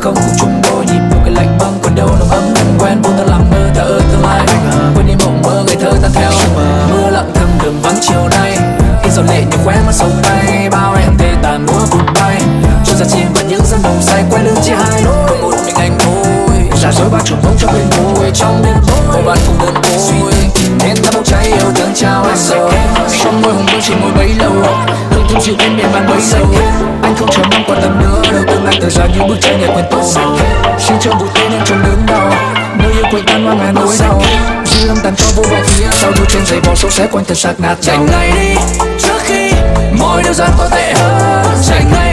không cùng chung đôi nhịp của cái lạnh băng còn đâu nồng ấm thân quen vô ta làm mơ ta ơ tương lai quên đi mộng mơ ngày thơ ta theo mưa lặng thầm đường vắng chiều nay khi giọt lệ như khóe mắt sông bay bao em thề tàn múa vụt bay cho ra chim và những giấc mộng say quay lưng chia hai lối có một mình anh thôi giả dối bao trùng bóng trong bên môi trong đêm tối một bạn cùng đơn côi nên ta bốc cháy yêu thương trao em rồi trong môi hồng vương chỉ ngồi bấy lâu hương thơm dịu bên miền bàn bấy lâu anh không chờ mong quan tâm nữa đâu tương lai tờ ra như bức tranh nhật quen tô xin cho vụ tên em trong đớn đau nơi yêu quên tan hoang ngàn nỗi đau dư âm tàn cho vô vọng phía sau đôi trên giày vò sâu xé quanh thân xác nát tránh ngay đi trước khi mọi điều gian có tệ hơn tránh ngay